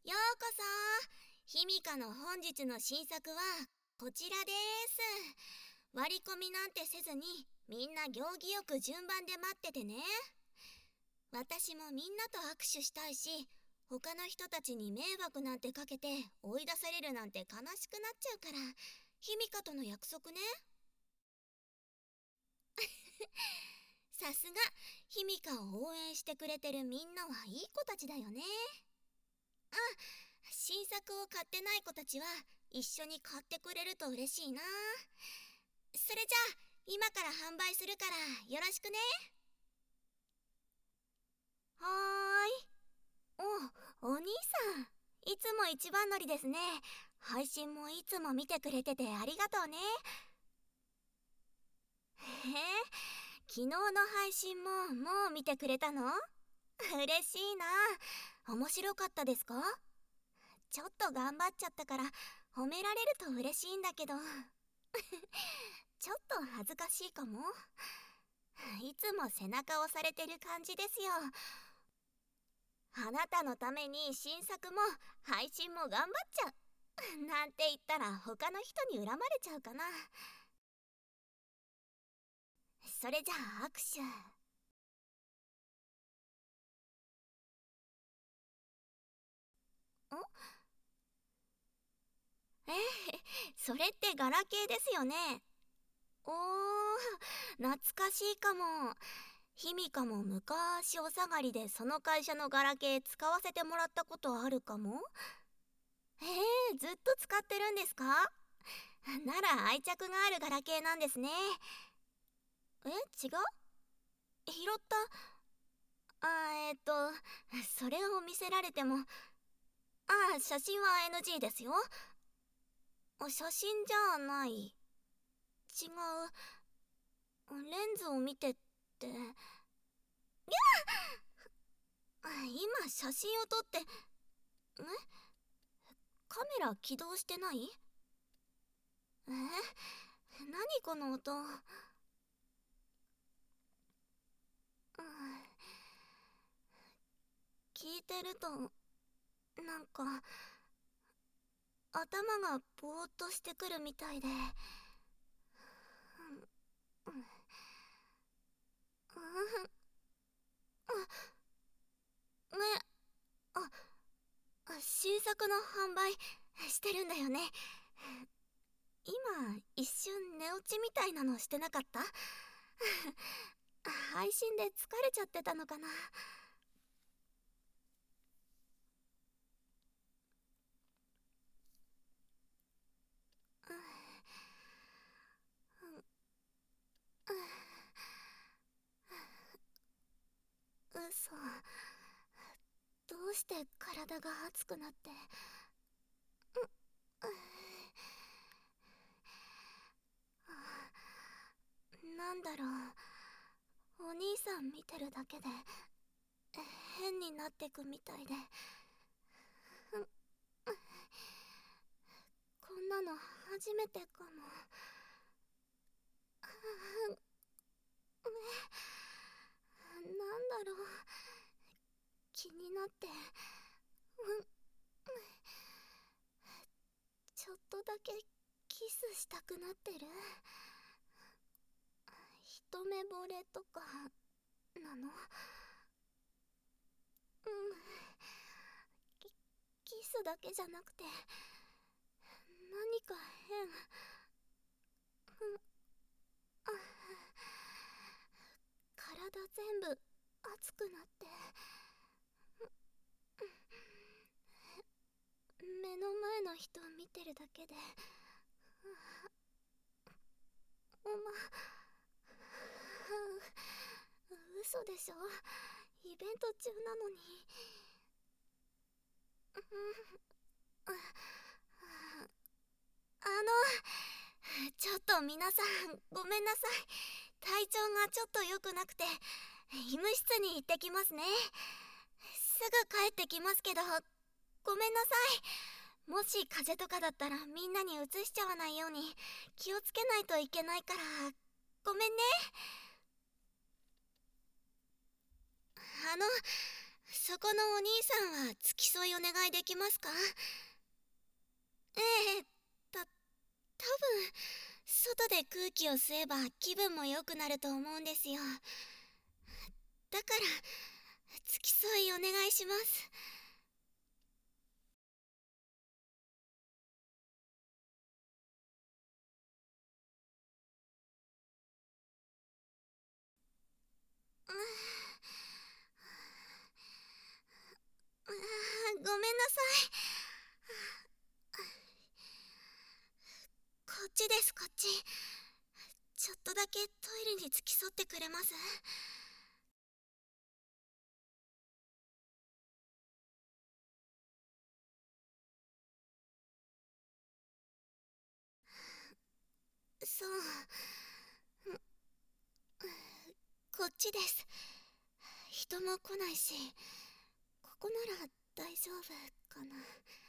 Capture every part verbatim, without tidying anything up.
ようこそ。ひみかの本日の新作はこちらです。割り込みなんてせずにみんな行儀よく順番で待っててね。私もみんなと握手したいし、他の人たちに迷惑なんてかけて追い出されるなんて悲しくなっちゃうから、ひみかとの約束ね。さすがひみかを応援してくれてるみんなはいい子たちだよね。あ、新作を買ってない子たちは一緒に買ってくれると嬉しいな。それじゃあ今から販売するからよろしくね。はーい。お、お兄さん、いつも一番乗りですね。配信もいつも見てくれててありがとうね。へえ、昨日の配信ももう見てくれたの？嬉しいな。面白かったですか？ちょっと頑張っちゃったから褒められると嬉しいんだけどちょっと恥ずかしいかも。いつも背中を押されてる感じですよ。あなたのために新作も配信も頑張っちゃうなんて言ったら他の人に恨まれちゃうかな。それじゃあ握手。んえそれってガラケーですよね。おー、懐かしいかも。ひみかも昔お下がりでその会社のガラケー使わせてもらったことあるかも。えー、ずっと使ってるんですか？なら愛着があるガラケーなんですね。え、違う？拾った？あー、えーっと、それを見せられても。ああ、写真は エヌジー ですよ。写真じゃない。違う。レンズを見てって。今写真を撮って。え、カメラ起動してない？え、何この音。うん、聞いてるとなんか頭がぼーっとしてくるみたいで。うん、うん、うん、ね、あ、新作の販売してるんだよね。今一瞬寝落ちみたいなのしてなかった？配信で疲れちゃってたのかな。嘘。どうして体が熱くなって。なんだろう、お兄さん見てるだけで変になってくみたいで。こんなの初めてかも。なんだろう、気になって。ちょっとだけキスしたくなってる。一目惚れとかなの？うん、キ、キスだけじゃなくて何か変。うん、あ、体全部熱くなって。目の前の人見てるだけで。おま、嘘でしょ？イベント中なのに。あの、ちょっと皆さんごめんなさい。体調がちょっと良くなくて医務室に行ってきますね。すぐ帰ってきますけど、ごめんなさい。もし風邪とかだったらみんなにうつしちゃわないように気をつけないといけないから、ごめんね。あの、 そこのお兄さんは付き添いお願いできますか？ええ、た、多分外で空気を吸えば気分も良くなると思うんですよ。だから付き添いお願いします。うあーごめんなさい。こっちです、こっち。ちょっとだけトイレに付き添ってくれます？そう、こっちです。人も来ないし、ここなら大丈夫かな。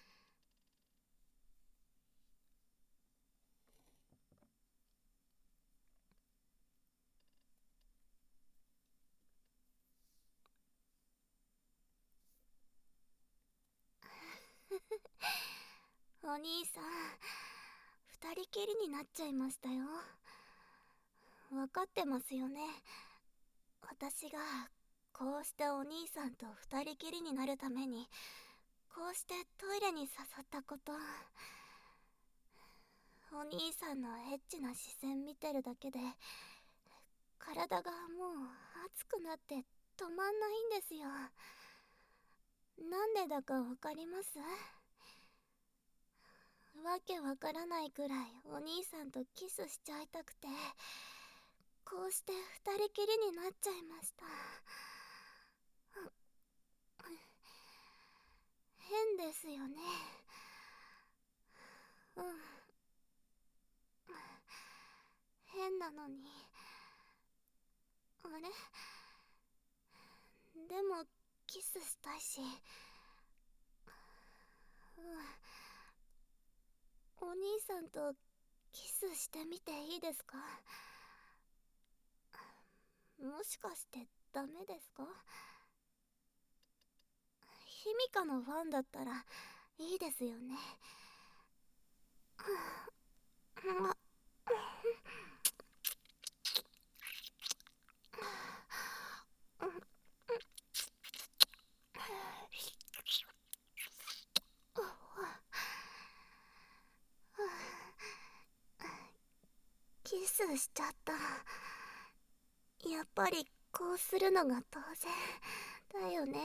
お兄さん、二人きりになっちゃいましたよ。分かってますよね。私がこうしてお兄さんと二人きりになるためにこうしてトイレに誘ったこと。お兄さんのエッチな視線見てるだけで体がもう熱くなって止まんないんですよ。なんでだかわかります？わけわからないくらいお兄さんとキスしちゃいたくて、こうして二人きりになっちゃいました。変ですよね。うん、変なのに。あれ、でもキスしたいし。うん、お兄さんとキスしてみていいですか？もしかしてダメですか？ヒミカのファンだったらいいですよね。あ、キスしちゃった。やっぱりこうするのが当然だよね。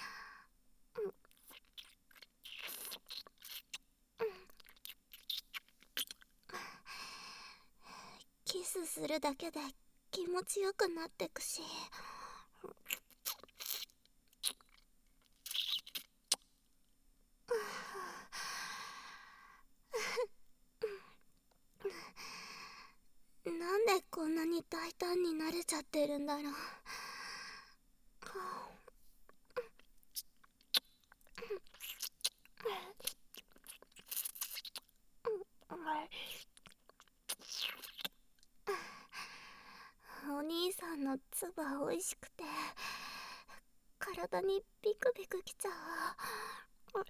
キスするだけで気持ちよくなってくし。なんでこんなに大胆になれちゃってるんだろう。お兄さんの唾おいしくて体にビクビクきちゃう。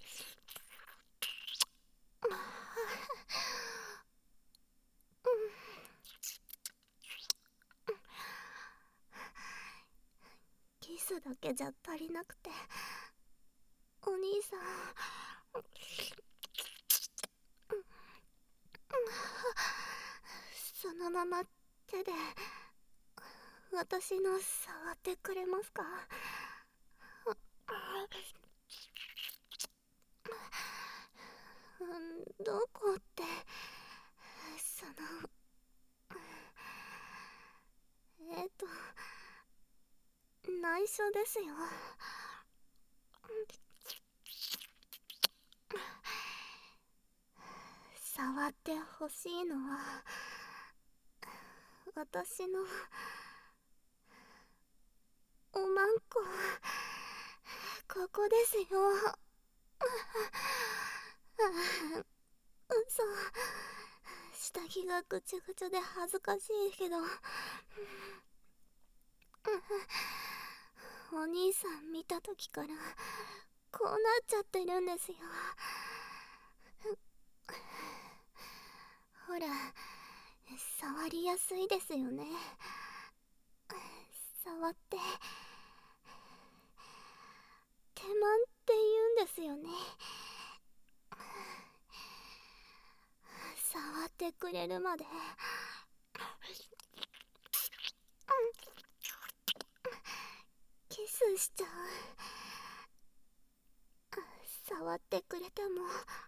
キスだけじゃ足りなくて、お兄さん、そのまま手で私の触ってくれますか？うん、どこって、その、えっと内緒ですよ。触ってほしいのは私のおまんこ、ここですよ。嘘。下着がぐちゃぐちゃで恥ずかしいけど、おお兄さん見た時からこうなっちゃってるんですよ。ほら、触りやすいですよね。触って手満って言うんですよね。触ってくれるまでキスしちゃう。触ってくれても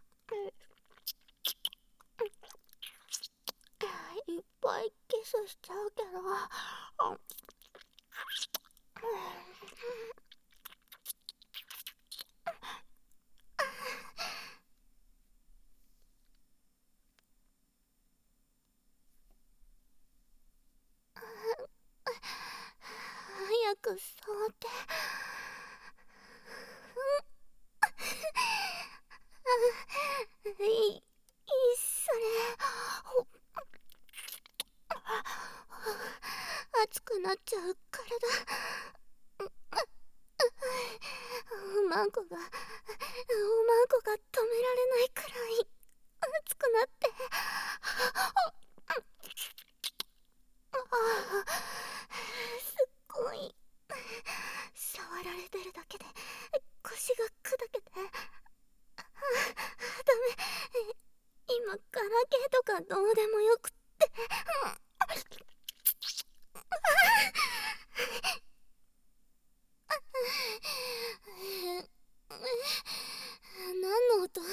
いっぱいキスしちゃうけど、早く触って。いいそれ熱くなっちゃう体。おまんこがおまんこが止められないくらい熱くなって、すっごい。触られてるだけで腰が砕けて、ダメ、今ガラケーとかどうでもよくって。何の音？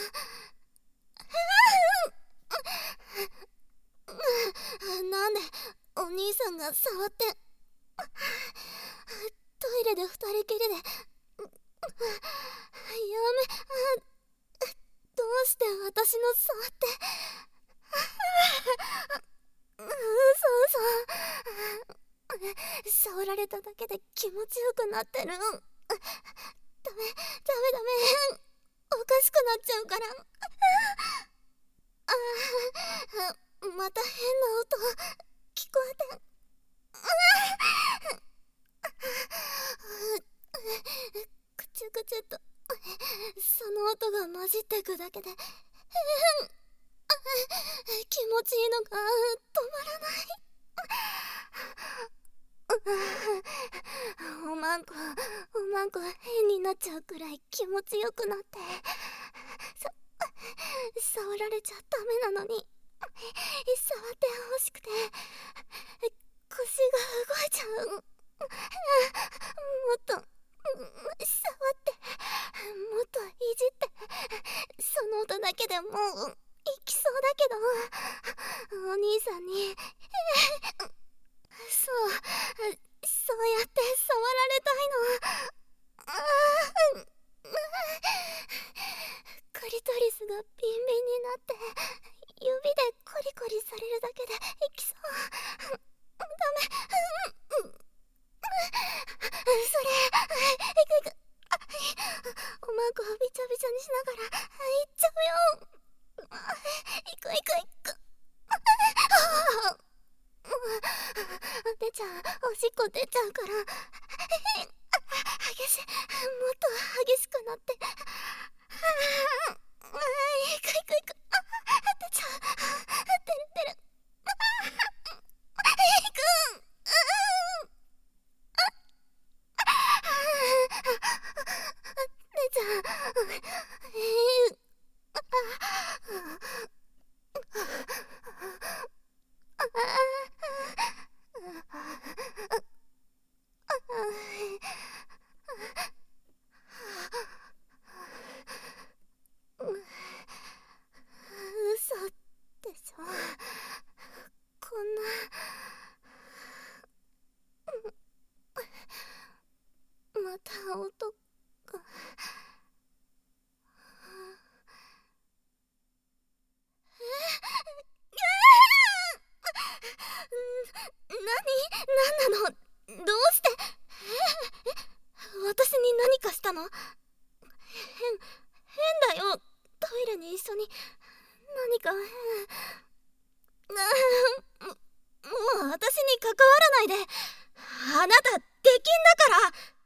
なんでお兄さんが触って。トイレで二人きりで。やめ、どうして私の触って。うそ嘘。触られただけで気持ちよくなってる。ダメダメダメ、おかしくなっちゃうから。ああ、また変な音聞こえて。くちゅくちゅっとその音が混じってくだけで気持ちいいのが止まらない。おまんこおまんこ変になっちゃうくらい気持ちよくなって、さ触られちゃダメなのに触ってほしくて腰が動いちゃう。もっと触ってもっといじって。その音だけでもういきそうだけど、お兄さんにそうそうやって触られたいの。クリトリスがビンビンになって指でコリコリされるだけでいきそう。ダメ。それいくいく。おまんこをびちゃびちゃにしながらいっちゃうよ。いくいくいく。出ちゃう、おしっこ出ちゃうから激しい、もっと激しくなって。いくいくいく。出ちゃう、出る出る。いく。出ちゃう。嘘でしょ。こんなまた音が。何？何なの？どうして？え？私に何かしたの？変、変だよ。トイレに一緒に何か変。もう私に関わらないで。あなた出禁だから。